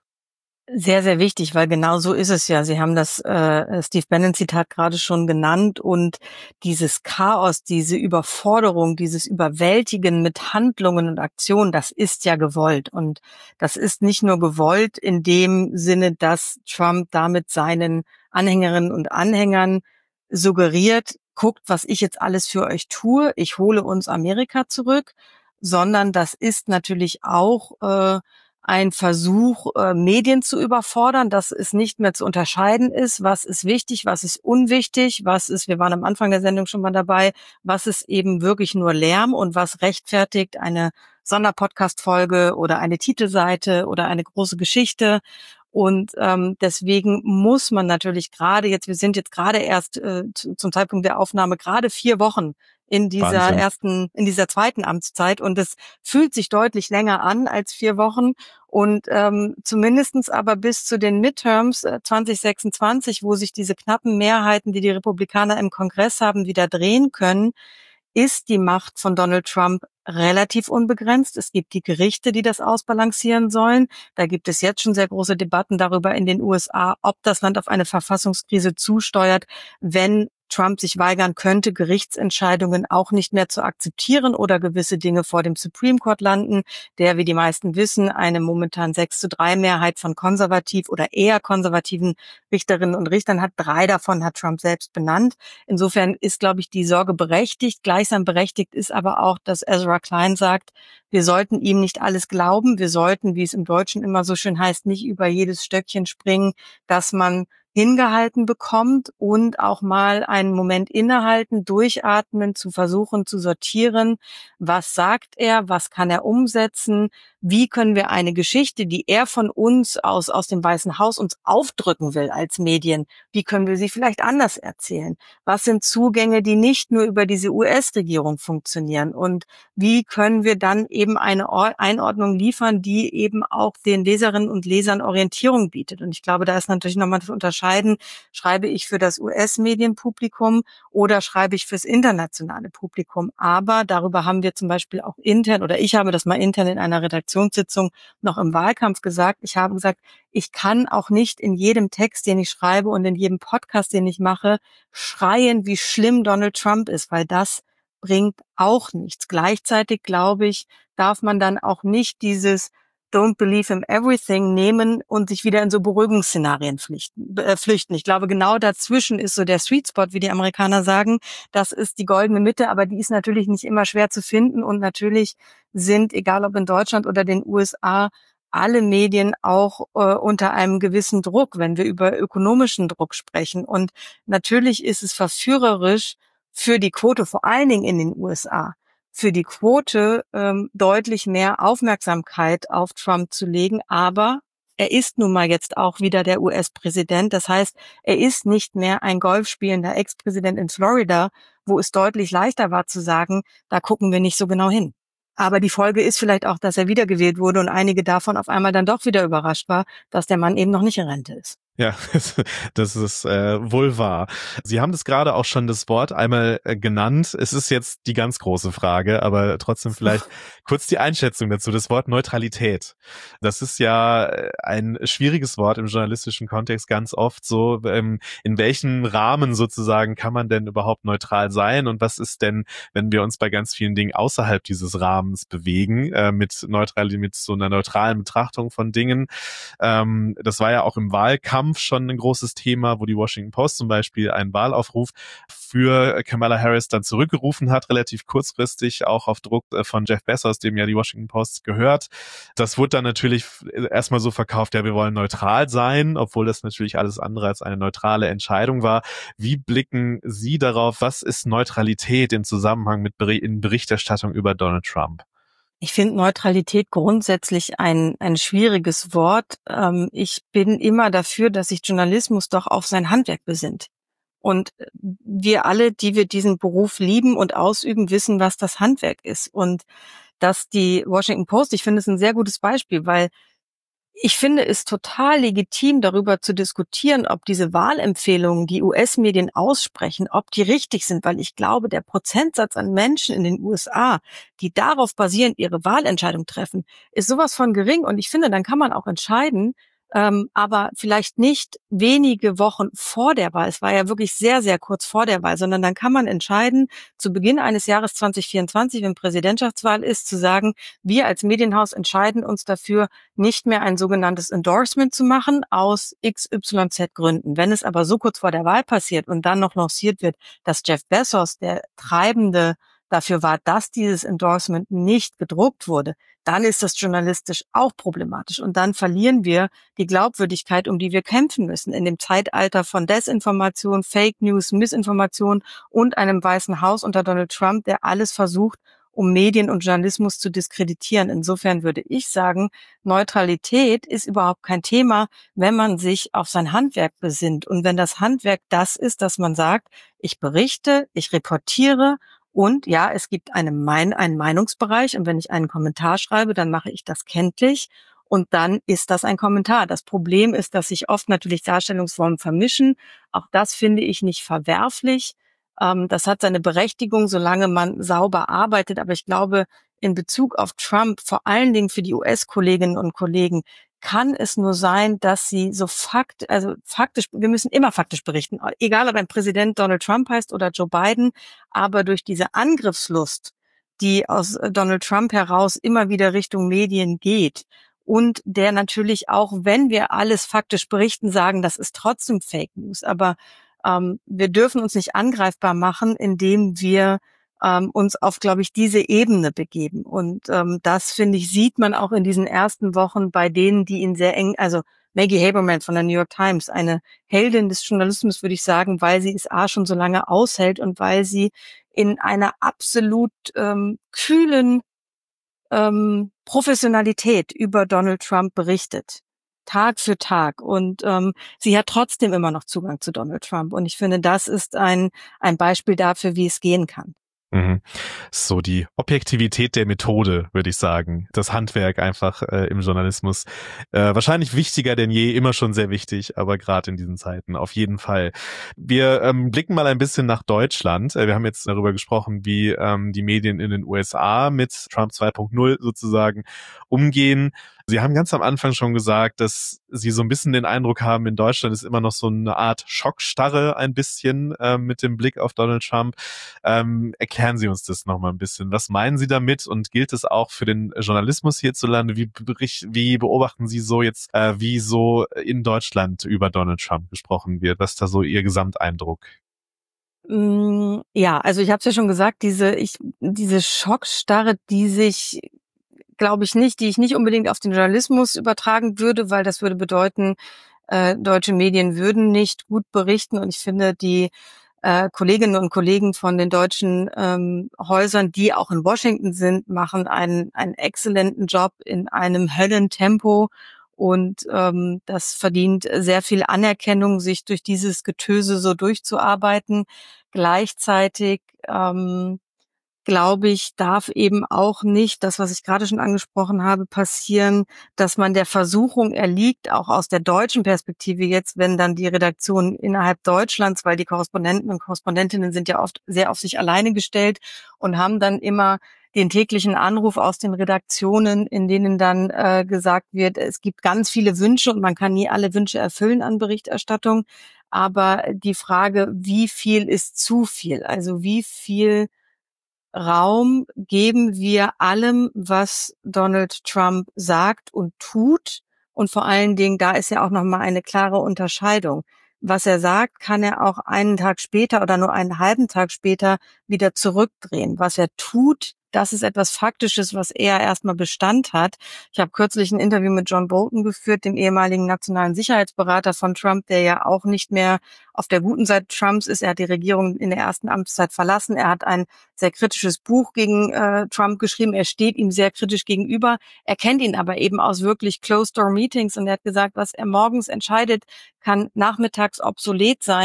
Sehr, sehr wichtig, weil genau so ist es ja. Sie haben das äh, Steve Bannon-Zitat gerade schon genannt und dieses Chaos, diese Überforderung, dieses Überwältigen mit Handlungen und Aktionen, das ist ja gewollt. Und das ist nicht nur gewollt in dem Sinne, dass Trump damit seinen Anhängerinnen und Anhängern suggeriert, guckt, was ich jetzt alles für euch tue, ich hole uns Amerika zurück, sondern das ist natürlich auch äh, ein Versuch, äh, Medien zu überfordern, dass es nicht mehr zu unterscheiden ist, was ist wichtig, was ist unwichtig, was ist, wir waren am Anfang der Sendung schon mal dabei, was ist eben wirklich nur Lärm und was rechtfertigt eine Sonderpodcast-Folge oder eine Titelseite oder eine große Geschichte. Und ähm, deswegen muss man natürlich gerade jetzt, wir sind jetzt gerade erst äh, zu, zum Zeitpunkt der Aufnahme gerade vier Wochen in dieser Wahnsinn. ersten, in dieser zweiten Amtszeit und es fühlt sich deutlich länger an als vier Wochen und ähm, zumindestens aber bis zu den Midterms äh, zwanzig sechsundzwanzig, wo sich diese knappen Mehrheiten, die die Republikaner im Kongress haben, wieder drehen können, ist die Macht von Donald Trump relativ unbegrenzt. Es gibt die Gerichte, die das ausbalancieren sollen. Da gibt es jetzt schon sehr große Debatten darüber in den U S A, ob das Land auf eine Verfassungskrise zusteuert, wenn Trump sich weigern könnte, Gerichtsentscheidungen auch nicht mehr zu akzeptieren oder gewisse Dinge vor dem Supreme Court landen, der, wie die meisten wissen, eine momentan sechs zu drei Mehrheit von konservativ oder eher konservativen Richterinnen und Richtern hat. Drei davon hat Trump selbst benannt. Insofern ist, glaube ich, die Sorge berechtigt. Gleichsam berechtigt ist aber auch, dass Ezra Klein sagt, wir sollten ihm nicht alles glauben. Wir sollten, wie es im Deutschen immer so schön heißt, nicht über jedes Stöckchen springen, dass man hingehalten bekommt und auch mal einen Moment innehalten, durchatmen, zu versuchen zu sortieren. Was sagt er? Was kann er umsetzen? Wie können wir eine Geschichte, die er von uns aus, aus dem Weißen Haus uns aufdrücken will als Medien, wie können wir sie vielleicht anders erzählen? Was sind Zugänge, die nicht nur über diese U S-Regierung funktionieren? Und wie können wir dann eben eine Einordnung liefern, die eben auch den Leserinnen und Lesern Orientierung bietet? Und ich glaube, da ist natürlich nochmal das Unterscheiden, schreibe ich für das U S-Medienpublikum oder schreibe ich fürs internationale Publikum? Aber darüber haben wir zum Beispiel auch intern, oder ich habe das mal intern in einer Redaktionssitzung noch im Wahlkampf gesagt. Ich habe gesagt, ich kann auch nicht in jedem Text, den ich schreibe und in jedem Podcast, den ich mache, schreien, wie schlimm Donald Trump ist, weil das bringt auch nichts. Gleichzeitig, glaube ich, darf man dann auch nicht dieses Don't believe in everything nehmen und sich wieder in so Beruhigungsszenarien flüchten. Äh, flüchten. Ich glaube, genau dazwischen ist so der Sweet Spot, wie die Amerikaner sagen. Das ist die goldene Mitte, aber die ist natürlich nicht immer schwer zu finden und natürlich sind, egal ob in Deutschland oder den U S A, alle Medien auch äh, unter einem gewissen Druck, wenn wir über ökonomischen Druck sprechen. Und natürlich ist es verführerisch für die Quote, vor allen Dingen in den U S A, für die Quote ähm, deutlich mehr Aufmerksamkeit auf Trump zu legen. Aber er ist nun mal jetzt auch wieder der U S-Präsident. Das heißt, er ist nicht mehr ein golfspielender Ex-Präsident in Florida, wo es deutlich leichter war zu sagen, da gucken wir nicht so genau hin. Aber die Folge ist vielleicht auch, dass er wiedergewählt wurde und einige davon auf einmal dann doch wieder überrascht war, dass der Mann eben noch nicht in Rente ist. Ja, das ist äh, wohl wahr. Sie haben das gerade auch schon das Wort einmal äh, genannt. Es ist jetzt die ganz große Frage, aber trotzdem vielleicht kurz die Einschätzung dazu. Das Wort Neutralität. Das ist ja ein schwieriges Wort im journalistischen Kontext ganz oft so. Ähm, in welchem Rahmen sozusagen kann man denn überhaupt neutral sein? Und was ist denn, wenn wir uns bei ganz vielen Dingen außerhalb dieses Rahmens bewegen, äh, mit neutral, mit so einer neutralen Betrachtung von Dingen? Ähm, das war ja auch im Wahlkampf schon ein großes Thema, wo die Washington Post zum Beispiel einen Wahlaufruf für Kamala Harris dann zurückgerufen hat, relativ kurzfristig, auch auf Druck von Jeff Bezos, dem ja die Washington Post gehört. Das wurde dann natürlich erstmal so verkauft, ja, wir wollen neutral sein, obwohl das natürlich alles andere als eine neutrale Entscheidung war. Wie blicken Sie darauf, was ist Neutralität im Zusammenhang mit Ber- in Berichterstattung über Donald Trump? Ich finde Neutralität grundsätzlich ein ein schwieriges Wort. Ähm, ich bin immer dafür, dass sich Journalismus doch auf sein Handwerk besinnt. Und wir alle, die wir diesen Beruf lieben und ausüben, wissen, was das Handwerk ist. Und dass die Washington Post, ich finde es ein sehr gutes Beispiel, weil ich finde es total legitim, darüber zu diskutieren, ob diese Wahlempfehlungen, die U S-Medien aussprechen, ob die richtig sind, weil ich glaube, der Prozentsatz an Menschen in den U S A, die darauf basierend ihre Wahlentscheidung treffen, ist sowas von gering. Und ich finde, dann kann man auch entscheiden, ähm, aber vielleicht nicht wenige Wochen vor der Wahl. Es war ja wirklich sehr, sehr kurz vor der Wahl, sondern dann kann man entscheiden, zu Beginn eines Jahres zwanzig vierundzwanzig, wenn Präsidentschaftswahl ist, zu sagen, wir als Medienhaus entscheiden uns dafür, nicht mehr ein sogenanntes Endorsement zu machen aus X Y Z Gründen. Wenn es aber so kurz vor der Wahl passiert und dann noch lanciert wird, dass Jeff Bezos der Treibende dafür war, dass dieses Endorsement nicht gedruckt wurde, dann ist das journalistisch auch problematisch. Und dann verlieren wir die Glaubwürdigkeit, um die wir kämpfen müssen. In dem Zeitalter von Desinformation, Fake News, Missinformation und einem Weißen Haus unter Donald Trump, der alles versucht, um Medien und Journalismus zu diskreditieren. Insofern würde ich sagen, Neutralität ist überhaupt kein Thema, wenn man sich auf sein Handwerk besinnt. Und wenn das Handwerk das ist, dass man sagt, ich berichte, ich reportiere und ja, es gibt eine Mein- einen Meinungsbereich und wenn ich einen Kommentar schreibe, dann mache ich das kenntlich und dann ist das ein Kommentar. Das Problem ist, dass sich oft natürlich Darstellungsformen vermischen. Auch das finde ich nicht verwerflich. Ähm, das hat seine Berechtigung, solange man sauber arbeitet. Aber ich glaube, in Bezug auf Trump, vor allen Dingen für die U S-Kolleginnen und Kollegen, kann es nur sein, dass sie so fakt, also faktisch, wir müssen immer faktisch berichten, egal ob ein Präsident Donald Trump heißt oder Joe Biden, aber durch diese Angriffslust, die aus Donald Trump heraus immer wieder Richtung Medien geht und der natürlich auch, wenn wir alles faktisch berichten, sagen, das ist trotzdem Fake News, aber ähm, wir dürfen uns nicht angreifbar machen, indem wir ähm, uns auf, glaube ich, diese Ebene begeben. Und ähm, das, finde ich, sieht man auch in diesen ersten Wochen bei denen, die ihn sehr eng, also Maggie Haberman von der New York Times, eine Heldin des Journalismus, würde ich sagen, weil sie es A schon so lange aushält und weil sie in einer absolut ähm, kühlen ähm, Professionalität über Donald Trump berichtet. Tag für Tag. Und ähm, sie hat trotzdem immer noch Zugang zu Donald Trump. Und ich finde, das ist ein ein Beispiel dafür, wie es gehen kann. Mhm. So die Objektivität der Methode, würde ich sagen. Das Handwerk einfach äh, im Journalismus. Äh, wahrscheinlich wichtiger denn je, immer schon sehr wichtig, aber gerade in diesen Zeiten auf jeden Fall. Wir ähm, blicken mal ein bisschen nach Deutschland. Äh, wir haben jetzt darüber gesprochen, wie ähm, die Medien in den U S A mit Trump zwei Punkt null sozusagen umgehen. Sie haben ganz am Anfang schon gesagt, dass Sie so ein bisschen den Eindruck haben, in Deutschland ist immer noch so eine Art Schockstarre ein bisschen äh, mit dem Blick auf Donald Trump. Ähm, erklären Sie uns das nochmal ein bisschen. Was meinen Sie damit und gilt es auch für den Journalismus hierzulande? Wie, bericht, wie beobachten Sie so jetzt, äh, wie so in Deutschland über Donald Trump gesprochen wird? Was ist da so Ihr Gesamteindruck? Ja, also ich habe es ja schon gesagt, diese ich diese Schockstarre, die sich, glaube ich nicht, die ich nicht unbedingt auf den Journalismus übertragen würde, weil das würde bedeuten, äh, deutsche Medien würden nicht gut berichten. Und ich finde, die äh, Kolleginnen und Kollegen von den deutschen ähm, Häusern, die auch in Washington sind, machen einen einen exzellenten Job in einem Höllentempo. Und ähm, das verdient sehr viel Anerkennung, sich durch dieses Getöse so durchzuarbeiten. Gleichzeitig ähm, glaube ich, darf eben auch nicht das, was ich gerade schon angesprochen habe, passieren, dass man der Versuchung erliegt, auch aus der deutschen Perspektive jetzt, wenn dann die Redaktion innerhalb Deutschlands, weil die Korrespondenten und Korrespondentinnen sind ja oft sehr auf sich alleine gestellt und haben dann immer den täglichen Anruf aus den Redaktionen, in denen dann äh, gesagt wird, es gibt ganz viele Wünsche und man kann nie alle Wünsche erfüllen an Berichterstattung. Aber die Frage, wie viel ist zu viel? Also wie viel Raum geben wir allem, was Donald Trump sagt und tut? Und vor allen Dingen, da ist ja auch nochmal eine klare Unterscheidung. Was er sagt, kann er auch einen Tag später oder nur einen halben Tag später wieder zurückdrehen. Was er tut, das ist etwas Faktisches, was er erstmal Bestand hat. Ich habe kürzlich ein Interview mit John Bolton geführt, dem ehemaligen nationalen Sicherheitsberater von Trump, der ja auch nicht mehr auf der guten Seite Trumps ist. Er hat die Regierung in der ersten Amtszeit verlassen. Er hat ein sehr kritisches Buch gegen äh, Trump geschrieben. Er steht ihm sehr kritisch gegenüber. Er kennt ihn aber eben aus wirklich Closed-Door-Meetings und er hat gesagt, was er morgens entscheidet, kann nachmittags obsolet sein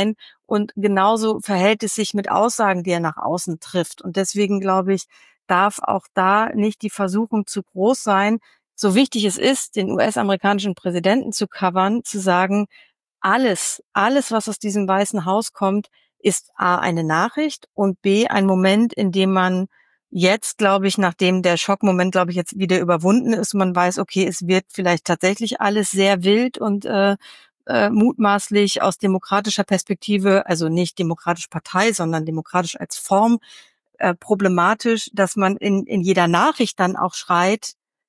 Und genauso verhält es sich mit Aussagen, die er nach außen trifft. Und deswegen, glaube ich, darf auch da nicht die Versuchung zu groß sein, so wichtig es ist, den U S-amerikanischen Präsidenten zu covern, zu sagen, alles, alles, was aus diesem Weißen Haus kommt, ist A, eine Nachricht und B, ein Moment, in dem man jetzt, glaube ich, nachdem der Schockmoment, glaube ich, jetzt wieder überwunden ist, man weiß, okay, es wird vielleicht tatsächlich alles sehr wild und äh, äh, mutmaßlich aus demokratischer Perspektive, also nicht demokratisch Partei, sondern demokratisch als Form, äh, problematisch, dass man in, in jeder Nachricht dann auch schreit,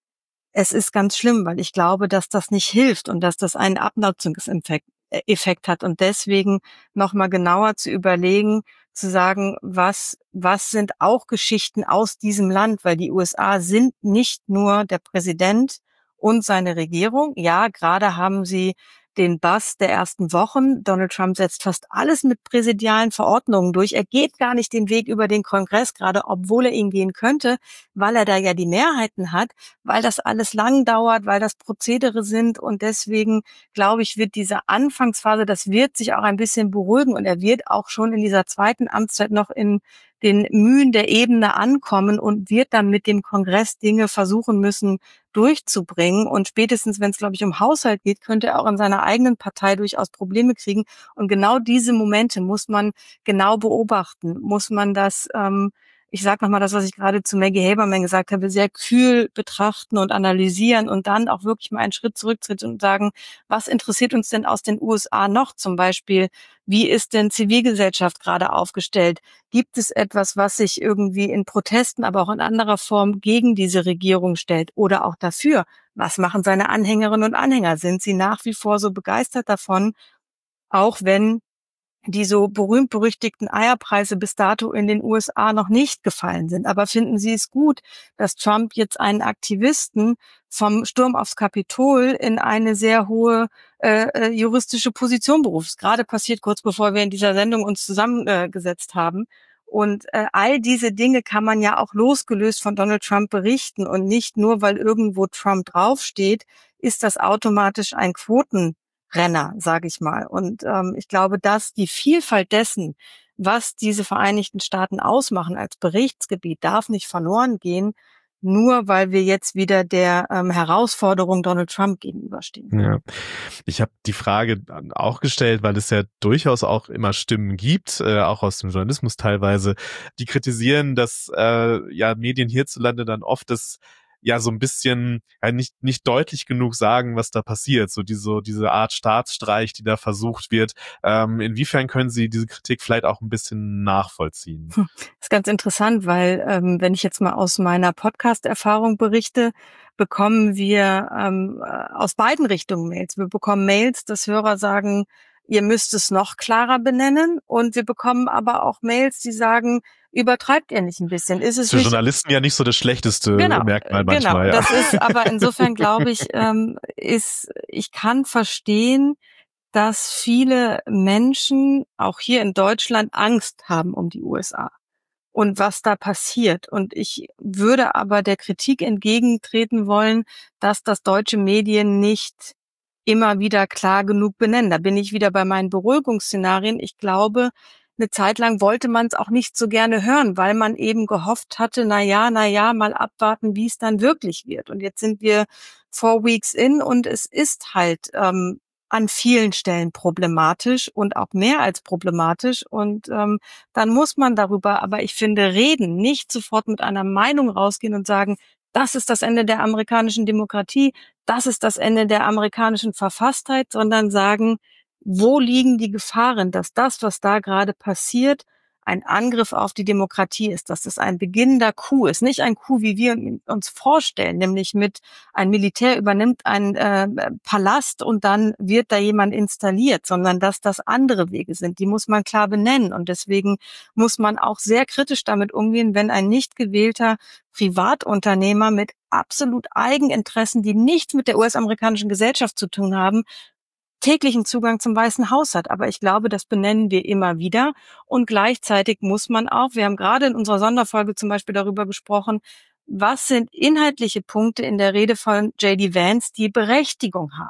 es ist ganz schlimm, weil ich glaube, dass das nicht hilft und dass das einen Abnutzungseffekt Effekt hat. Und deswegen nochmal genauer zu überlegen, zu sagen, was, was sind auch Geschichten aus diesem Land, weil die U S A sind nicht nur der Präsident und seine Regierung. Ja, gerade haben sie den Buzz der ersten Wochen. Donald Trump setzt fast alles mit präsidialen Verordnungen durch. Er geht gar nicht den Weg über den Kongress, gerade obwohl er ihn gehen könnte, weil er da ja die Mehrheiten hat, weil das alles lang dauert, weil das Prozedere sind. Und deswegen, glaube ich, wird diese Anfangsphase, das wird sich auch ein bisschen beruhigen. Und er wird auch schon in dieser zweiten Amtszeit noch in den Mühen der Ebene ankommen und wird dann mit dem Kongress Dinge versuchen müssen durchzubringen. Und spätestens, wenn es, glaube ich, um Haushalt geht, könnte er auch in seiner eigenen Partei durchaus Probleme kriegen. Und genau diese Momente muss man genau beobachten, muss man das, ähm, ich sage nochmal das, was ich gerade zu Maggie Haberman gesagt habe, sehr kühl betrachten und analysieren und dann auch wirklich mal einen Schritt zurücktreten und sagen, was interessiert uns denn aus den U S A noch? Zum Beispiel, wie ist denn Zivilgesellschaft gerade aufgestellt? Gibt es etwas, was sich irgendwie in Protesten, aber auch in anderer Form gegen diese Regierung stellt oder auch dafür? Was machen seine Anhängerinnen und Anhänger? Sind sie nach wie vor so begeistert davon, auch wenn die so berühmt-berüchtigten Eierpreise bis dato in den U S A noch nicht gefallen sind. Aber finden Sie es gut, dass Trump jetzt einen Aktivisten vom Sturm aufs Kapitol in eine sehr hohe äh, juristische Position beruft? Das ist gerade passiert, kurz bevor wir in dieser Sendung uns zusammengesetzt äh, haben. Und äh, all diese Dinge kann man ja auch losgelöst von Donald Trump berichten. Und nicht nur, weil irgendwo Trump draufsteht, ist das automatisch ein Quoten Renner, sage ich mal. Und ähm, ich glaube, dass die Vielfalt dessen, was diese Vereinigten Staaten ausmachen als Berichtsgebiet, darf nicht verloren gehen, nur weil wir jetzt wieder der ähm, Herausforderung Donald Trump gegenüberstehen. Ja, ich habe die Frage auch gestellt, weil es ja durchaus auch immer Stimmen gibt, äh, auch aus dem Journalismus teilweise, die kritisieren, dass äh, ja Medien hierzulande dann oft das ja so ein bisschen ja, nicht nicht deutlich genug sagen, was da passiert. So diese diese Art Staatsstreich, die da versucht wird. Ähm, inwiefern können Sie diese Kritik vielleicht auch ein bisschen nachvollziehen? Hm, das ist ganz interessant, weil ähm, wenn ich jetzt mal aus meiner Podcast-Erfahrung berichte, bekommen wir ähm, aus beiden Richtungen Mails. Wir bekommen Mails, dass Hörer sagen, ihr müsst es noch klarer benennen. Und wir bekommen aber auch Mails, die sagen, übertreibt ihr nicht ein bisschen? Ist es für nicht Journalisten ja nicht so das schlechteste genau, Merkmal manchmal. Genau, Ja. das ist aber insofern, glaube ich, ähm, ist, ich kann verstehen, dass viele Menschen auch hier in Deutschland Angst haben um die U S A und was da passiert. Und ich würde aber der Kritik entgegentreten wollen, dass das deutsche Medien nicht immer wieder klar genug benennen. Da bin ich wieder bei meinen Beruhigungsszenarien. Ich glaube, eine Zeit lang wollte man es auch nicht so gerne hören, weil man eben gehofft hatte, na ja, na ja, mal abwarten, wie es dann wirklich wird. Und jetzt sind wir four weeks in und es ist halt ähm, an vielen Stellen problematisch und auch mehr als problematisch. Und ähm, dann muss man darüber, aber ich finde, reden, nicht sofort mit einer Meinung rausgehen und sagen, das ist das Ende der amerikanischen Demokratie, das ist das Ende der amerikanischen Verfasstheit, sondern sagen, wo liegen die Gefahren, dass das, was da gerade passiert, ein Angriff auf die Demokratie ist, dass das ein beginnender Coup ist, nicht ein Coup, wie wir uns vorstellen, nämlich mit ein Militär übernimmt einen äh, Palast und dann wird da jemand installiert, sondern dass das andere Wege sind, die muss man klar benennen und deswegen muss man auch sehr kritisch damit umgehen, wenn ein nicht gewählter Privatunternehmer mit absolut Eigeninteressen, die nichts mit der U S-amerikanischen Gesellschaft zu tun haben, täglichen Zugang zum Weißen Haus hat. Aber ich glaube, das benennen wir immer wieder. Und gleichzeitig muss man auch, wir haben gerade in unserer Sonderfolge zum Beispiel darüber gesprochen, was sind inhaltliche Punkte in der Rede von J D Vance, die Berechtigung haben.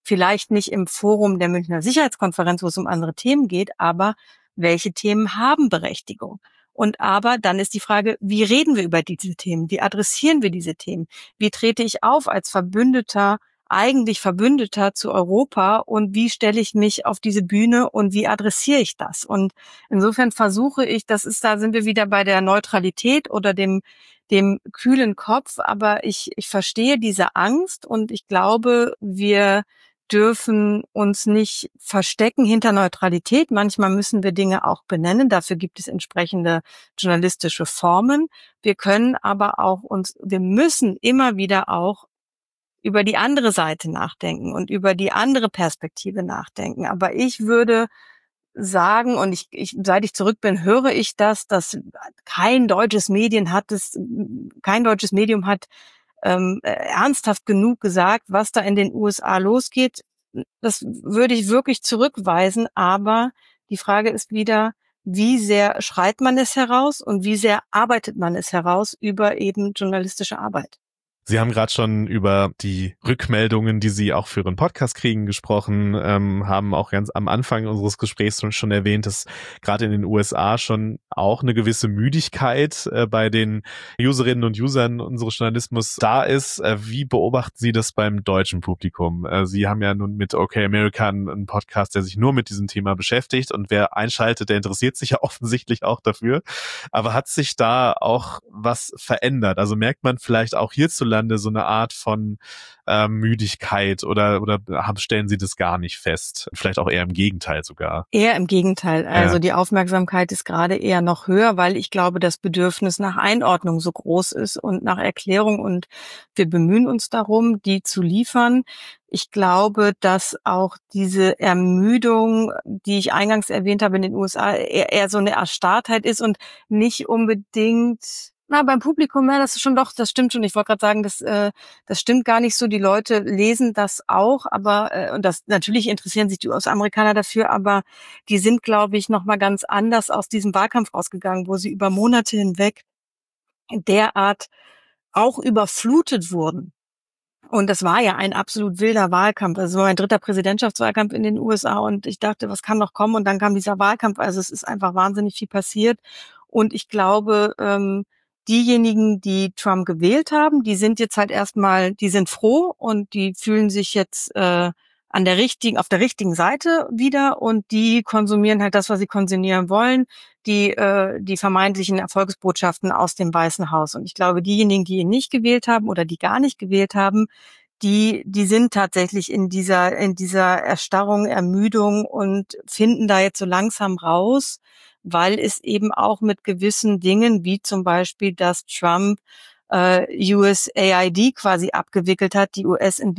Vielleicht nicht im Forum der Münchner Sicherheitskonferenz, wo es um andere Themen geht, aber welche Themen haben Berechtigung? Und aber dann ist die Frage, wie reden wir über diese Themen? Wie adressieren wir diese Themen? Wie trete ich auf als Verbündeter, eigentlich Verbündeter zu Europa, und wie stelle ich mich auf diese Bühne und wie adressiere ich das? Und insofern versuche ich, das ist, da sind wir wieder bei der Neutralität oder dem dem kühlen Kopf, aber ich ich verstehe diese Angst und ich glaube, wir dürfen uns nicht verstecken hinter Neutralität. Manchmal müssen wir Dinge auch benennen. Dafür gibt es entsprechende journalistische Formen. Wir können aber auch uns, wir müssen immer wieder auch über die andere Seite nachdenken und über die andere Perspektive nachdenken. Aber ich würde sagen, und ich, ich, seit ich zurück bin, höre ich das, dass kein deutsches Medien hat es, kein deutsches Medium hat ähm, ernsthaft genug gesagt, was da in den U S A losgeht. Das würde ich wirklich zurückweisen. Aber die Frage ist wieder, wie sehr schreit man es heraus und wie sehr arbeitet man es heraus über eben journalistische Arbeit? Sie haben gerade schon über die Rückmeldungen, die Sie auch für Ihren Podcast kriegen, gesprochen, ähm, haben auch ganz am Anfang unseres Gesprächs schon, schon erwähnt, dass gerade in den U S A schon auch eine gewisse Müdigkeit äh, bei den Userinnen und Usern unseres Journalismus da ist. Äh, wie beobachten Sie das beim deutschen Publikum? Äh, Sie haben ja nun mit Okay America einen Podcast, der sich nur mit diesem Thema beschäftigt, und wer einschaltet, der interessiert sich ja offensichtlich auch dafür. Aber hat sich da auch was verändert? Also merkt man vielleicht auch hierzulande so eine Art von äh, Müdigkeit oder oder haben, stellen Sie das gar nicht fest? Vielleicht auch eher im Gegenteil sogar. Eher im Gegenteil. Also ja. Die Aufmerksamkeit ist gerade eher noch höher, weil ich glaube, das Bedürfnis nach Einordnung so groß ist und nach Erklärung, und wir bemühen uns darum, die zu liefern. Ich glaube, dass auch diese Ermüdung, die ich eingangs erwähnt habe in den U S A, eher, eher so eine Erstarrtheit ist und nicht unbedingt. Na, beim Publikum, ja, das ist schon doch, das stimmt schon. Ich wollte gerade sagen, das, äh, das stimmt gar nicht so. Die Leute lesen das auch, aber äh, und das natürlich interessieren sich die U S-Amerikaner dafür, aber die sind, glaube ich, noch mal ganz anders aus diesem Wahlkampf rausgegangen, wo sie über Monate hinweg derart auch überflutet wurden. Und das war ja ein absolut wilder Wahlkampf. Also mein dritter Präsidentschaftswahlkampf in den U S A, und ich dachte, was kann noch kommen? Und dann kam dieser Wahlkampf. Also es ist einfach wahnsinnig viel passiert. Und ich glaube, ähm, diejenigen, die Trump gewählt haben, die sind jetzt halt erstmal, die sind froh und die fühlen sich jetzt äh, an der richtigen, auf der richtigen Seite wieder, und die konsumieren halt das, was sie konsumieren wollen, die äh, die vermeintlichen Erfolgsbotschaften aus dem Weißen Haus. Und ich glaube, diejenigen, die ihn nicht gewählt haben oder die gar nicht gewählt haben, die die sind tatsächlich in dieser in dieser Erstarrung, Ermüdung und finden da jetzt so langsam raus, weil es eben auch mit gewissen Dingen, wie zum Beispiel, dass Trump äh, U S A I D quasi abgewickelt hat, die U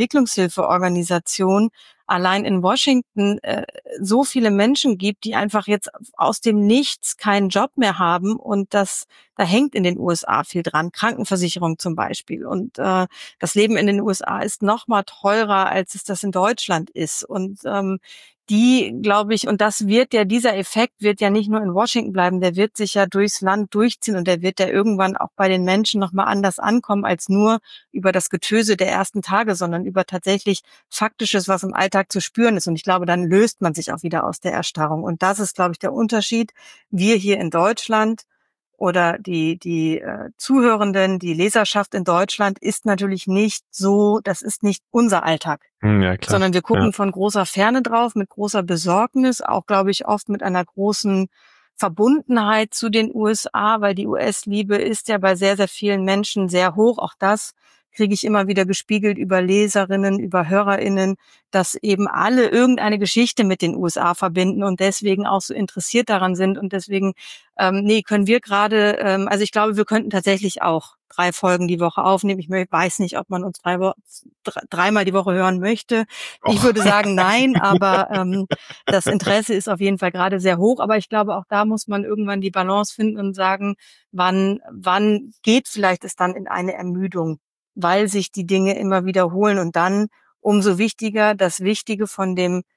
S-Entwicklungshilfeorganisation, allein in Washington äh, so viele Menschen gibt, die einfach jetzt aus dem Nichts keinen Job mehr haben, und das da hängt in den U S A viel dran, Krankenversicherung zum Beispiel. Und äh, das Leben in den U S A ist noch mal teurer, als es das in Deutschland ist. Und ähm, die, glaube ich, und das wird ja, dieser Effekt wird ja nicht nur in Washington bleiben, der wird sich ja durchs Land durchziehen, und der wird ja irgendwann auch bei den Menschen nochmal anders ankommen, als nur über das Getöse der ersten Tage, sondern über tatsächlich Faktisches, was im Alltag zu spüren ist. Und ich glaube, dann löst man sich auch wieder aus der Erstarrung. Und das ist, glaube ich, der Unterschied. Wir hier in Deutschland oder die die äh, Zuhörenden, die Leserschaft in Deutschland ist natürlich nicht so, das ist nicht unser Alltag. Ja, klar. Sondern wir gucken ja. von großer Ferne drauf, mit großer Besorgnis, auch, glaube ich, oft mit einer großen Verbundenheit zu den U S A, weil die U S-Liebe ist ja bei sehr, sehr vielen Menschen sehr hoch. Auch das kriege ich immer wieder gespiegelt über Leserinnen, über HörerInnen, dass eben alle irgendeine Geschichte mit den U S A verbinden und deswegen auch so interessiert daran sind. Und deswegen, ähm, nee, können wir gerade, ähm, also ich glaube, wir könnten tatsächlich auch drei Folgen die Woche aufnehmen. Ich weiß nicht, ob man uns drei Wo- dreimal die Woche hören möchte. Ich Och. würde sagen, nein, aber ähm, das Interesse ist auf jeden Fall gerade sehr hoch. Aber ich glaube, auch da muss man irgendwann die Balance finden und sagen, wann, wann geht vielleicht es dann in eine Ermüdung, weil sich die Dinge immer wiederholen, und dann umso wichtiger das Wichtige von dem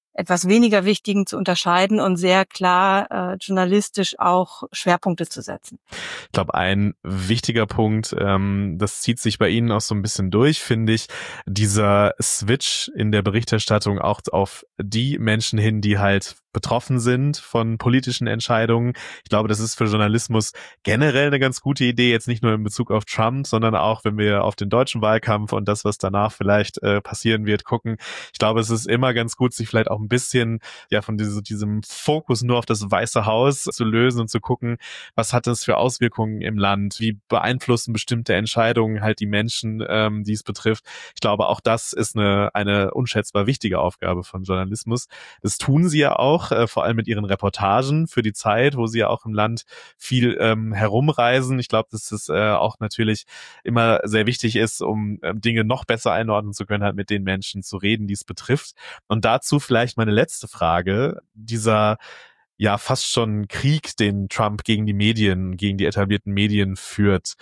etwas weniger Wichtigen zu unterscheiden und sehr klar äh, journalistisch auch Schwerpunkte zu setzen. Ich glaube, ein wichtiger Punkt, ähm, das zieht sich bei Ihnen auch so ein bisschen durch, finde ich, dieser Switch in der Berichterstattung auch auf die Menschen hin, die halt betroffen sind von politischen Entscheidungen. Ich glaube, das ist für Journalismus generell eine ganz gute Idee, jetzt nicht nur in Bezug auf Trump, sondern auch, wenn wir auf den deutschen Wahlkampf und das, was danach vielleicht äh, passieren wird, gucken. Ich glaube, es ist immer ganz gut, sich vielleicht auch ein bisschen ja von diese, diesem Fokus nur auf das Weiße Haus zu lösen und zu gucken, was hat das für Auswirkungen im Land, wie beeinflussen bestimmte Entscheidungen halt die Menschen, ähm, die es betrifft. Ich glaube, auch das ist eine, eine unschätzbar wichtige Aufgabe von Journalismus. Das tun sie ja auch, Äh, vor allem mit ihren Reportagen für die Zeit, wo sie ja auch im Land viel ähm, herumreisen. Ich glaube, dass es äh, auch natürlich immer sehr wichtig ist, um äh, Dinge noch besser einordnen zu können, halt mit den Menschen zu reden, die es betrifft. Und dazu vielleicht meine letzte Frage. Dieser ja fast schon Krieg, den Trump gegen die Medien, gegen die etablierten Medien führt.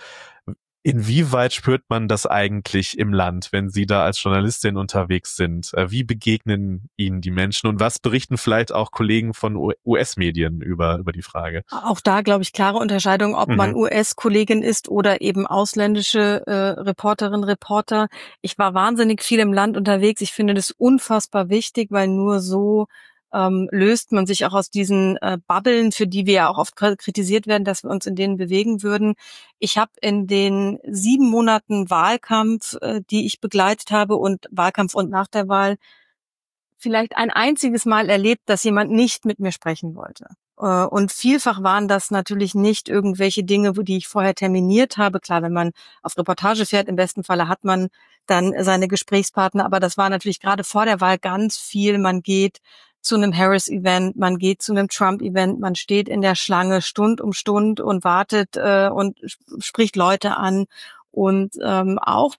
Inwieweit spürt man das eigentlich im Land, wenn Sie da als Journalistin unterwegs sind? Wie begegnen Ihnen die Menschen und was berichten vielleicht auch Kollegen von U S-Medien über, über die Frage? Auch da, glaube ich, klare Unterscheidung, ob mhm. man U S-Kollegin ist oder eben ausländische äh, Reporterinnen, Reporter. Ich war wahnsinnig viel im Land unterwegs. Ich finde das unfassbar wichtig, weil nur so Ähm, löst man sich auch aus diesen äh, Bubbeln, für die wir ja auch oft kritisiert werden, dass wir uns in denen bewegen würden. Ich habe in den sieben Monaten Wahlkampf, äh, die ich begleitet habe und Wahlkampf und nach der Wahl, vielleicht ein einziges Mal erlebt, dass jemand nicht mit mir sprechen wollte. Äh, und vielfach waren das natürlich nicht irgendwelche Dinge, wo die ich vorher terminiert habe. Klar, wenn man auf Reportage fährt, im besten Falle hat man dann seine Gesprächspartner, aber das war natürlich gerade vor der Wahl ganz viel. Man geht zu einem Harris-Event, man geht zu einem Trump-Event, man steht in der Schlange Stund um Stund und wartet äh, und sp- spricht Leute an. Und ähm, auch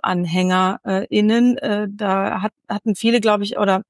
Trump-AnhängerInnen, äh, da hat, hatten viele, glaube ich, oder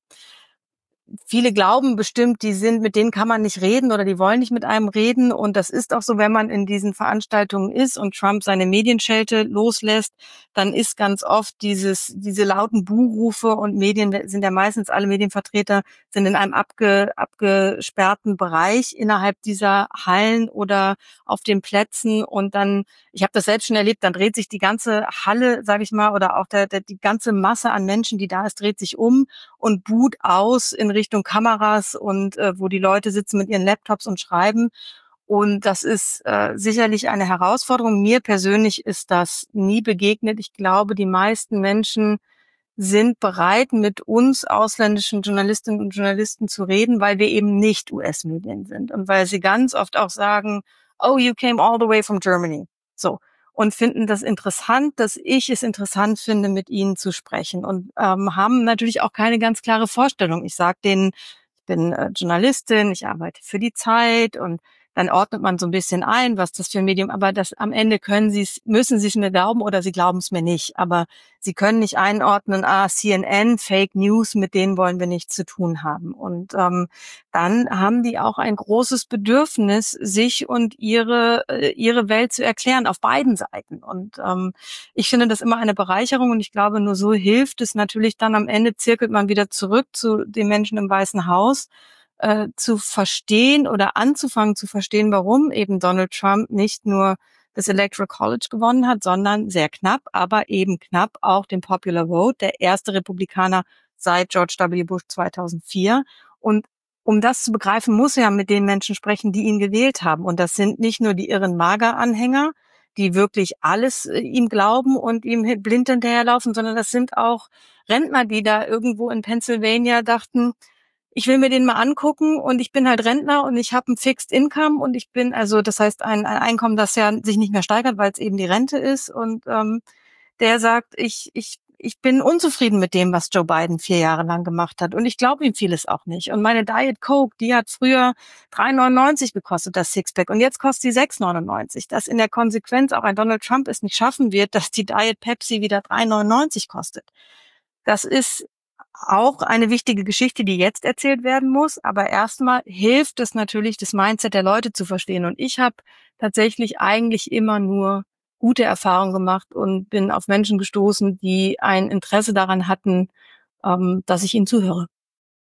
viele glauben bestimmt, die sind, mit denen kann man nicht reden oder die wollen nicht mit einem reden. Und das ist auch so, wenn man in diesen Veranstaltungen ist und Trump seine Medienschelte loslässt, dann ist ganz oft dieses, diese lauten Buhrufe und Medien sind ja meistens alle Medienvertreter, sind in einem abge, abgesperrten Bereich innerhalb dieser Hallen oder auf den Plätzen. Und dann, ich habe das selbst schon erlebt, dann dreht sich die ganze Halle, sage ich mal, oder auch der, der, die ganze Masse an Menschen, die da ist, dreht sich um und buht aus in Richtung Kameras und äh, wo die Leute sitzen mit ihren Laptops und schreiben. Und das ist äh, sicherlich eine Herausforderung. Mir persönlich ist das nie begegnet. Ich glaube, die meisten Menschen sind bereit, mit uns ausländischen Journalistinnen und Journalisten zu reden, weil wir eben nicht U S-Medien sind und weil sie ganz oft auch sagen, oh, you came all the way from Germany. So. Und finden das interessant, dass ich es interessant finde, mit ihnen zu sprechen und ähm, haben natürlich auch keine ganz klare Vorstellung. Ich sage denen, ich bin äh, Journalistin, ich arbeite für die Zeit und dann ordnet man so ein bisschen ein, was das für ein Medium, aber das am Ende können sie es, müssen sie es mir glauben oder sie glauben es mir nicht. Aber sie können nicht einordnen, ah, C N N, Fake News, mit denen wollen wir nichts zu tun haben. Und ähm, dann haben die auch ein großes Bedürfnis, sich und ihre äh, ihre Welt zu erklären auf beiden Seiten. Und ähm, ich finde das immer eine Bereicherung und ich glaube, nur so hilft es natürlich dann am Ende, zirkelt man wieder zurück zu den Menschen im Weißen Haus, Äh, zu verstehen oder anzufangen zu verstehen, warum eben Donald Trump nicht nur das Electoral College gewonnen hat, sondern sehr knapp, aber eben knapp auch den Popular Vote, der erste Republikaner seit George W. Bush zweitausendvier. Und um das zu begreifen, muss er ja mit den Menschen sprechen, die ihn gewählt haben. Und das sind nicht nur die irren MAGA-Anhänger, die wirklich alles äh, ihm glauben und ihm blind hinterherlaufen, sondern das sind auch Rentner, die da irgendwo in Pennsylvania dachten, ich will mir den mal angucken und ich bin halt Rentner und ich habe ein Fixed Income und ich bin, also das heißt ein, ein Einkommen, das ja sich nicht mehr steigert, weil es eben die Rente ist und ähm, der sagt, ich ich ich bin unzufrieden mit dem, was Joe Biden vier Jahre lang gemacht hat und ich glaube ihm vieles auch nicht. Und meine Diet Coke, die hat früher drei neunundneunzig gekostet, das Sixpack, und jetzt kostet sie sechs neunundneunzig. Dass in der Konsequenz auch ein Donald Trump es nicht schaffen wird, dass die Diet Pepsi wieder drei neunundneunzig kostet. Das ist auch eine wichtige Geschichte, die jetzt erzählt werden muss. Aber erstmal hilft es natürlich, das Mindset der Leute zu verstehen. Und ich habe tatsächlich eigentlich immer nur gute Erfahrungen gemacht und bin auf Menschen gestoßen, die ein Interesse daran hatten, ähm, dass ich ihnen zuhöre.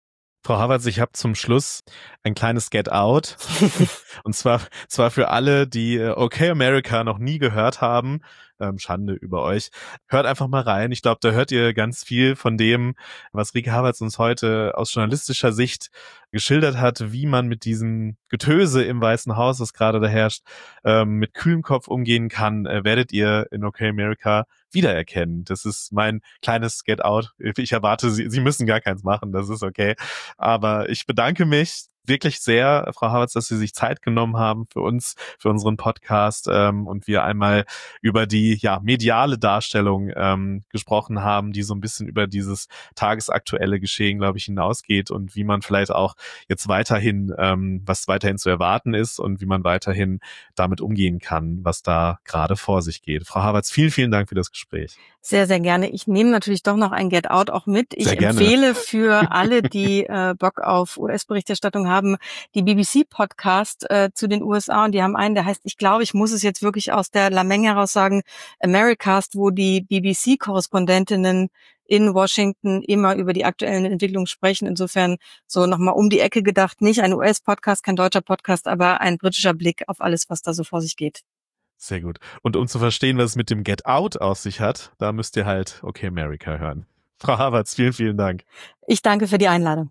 Frau Havertz, ich habe zum Schluss ein kleines Get Out. Und zwar, zwar für alle, die Okay America noch nie gehört haben. Ähm, Schande über euch. Hört einfach mal rein. Ich glaube, da hört ihr ganz viel von dem, was Rike Havertz uns heute aus journalistischer Sicht geschildert hat, wie man mit diesem Getöse im Weißen Haus, das gerade da herrscht, ähm, mit kühlem Kopf umgehen kann, äh, werdet ihr in Okay America wiedererkennen. Das ist mein kleines Get Out. Ich erwarte, Sie, Sie müssen gar keins machen, das ist okay. Aber ich bedanke mich wirklich sehr, Frau Havertz, dass Sie sich Zeit genommen haben für uns, für unseren Podcast ähm, und wir einmal über die ja mediale Darstellung ähm, gesprochen haben, die so ein bisschen über dieses tagesaktuelle Geschehen, glaube ich, hinausgeht und wie man vielleicht auch jetzt weiterhin, ähm, was weiterhin zu erwarten ist und wie man weiterhin damit umgehen kann, was da gerade vor sich geht. Frau Havertz, vielen, vielen Dank für das Gespräch. Sehr, sehr gerne. Ich nehme natürlich doch noch ein Get Out auch mit. Ich empfehle für alle, die äh, Bock auf U S-Berichterstattung haben, die B B C-Podcast äh, zu den U S A und die haben einen, der heißt, ich glaube, ich muss es jetzt wirklich aus der Lameng heraus sagen, Americast, wo die B B C-Korrespondentinnen in Washington immer über die aktuellen Entwicklungen sprechen. Insofern so nochmal um die Ecke gedacht, nicht ein U S-Podcast, kein deutscher Podcast, aber ein britischer Blick auf alles, was da so vor sich geht. Sehr gut. Und um zu verstehen, was es mit dem Get Out auf sich hat, da müsst ihr halt Okay America hören. Frau Havertz, vielen, vielen Dank. Ich danke für die Einladung.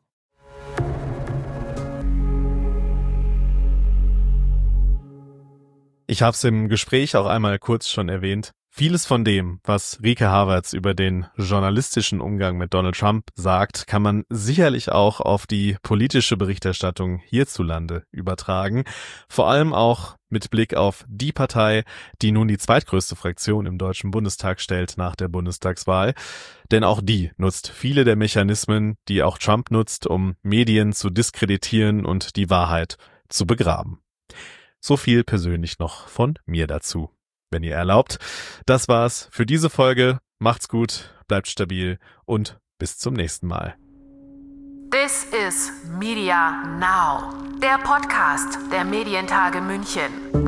Ich habe es im Gespräch auch einmal kurz schon erwähnt. Vieles von dem, was Rike Havertz über den journalistischen Umgang mit Donald Trump sagt, kann man sicherlich auch auf die politische Berichterstattung hierzulande übertragen. Vor allem auch mit Blick auf die Partei, die nun die zweitgrößte Fraktion im Deutschen Bundestag stellt nach der Bundestagswahl. Denn auch die nutzt viele der Mechanismen, die auch Trump nutzt, um Medien zu diskreditieren und die Wahrheit zu begraben. So viel persönlich noch von mir dazu. Wenn ihr erlaubt. Das war's für diese Folge. Macht's gut, bleibt stabil und bis zum nächsten Mal. This is Media Now, der Podcast der Medientage München.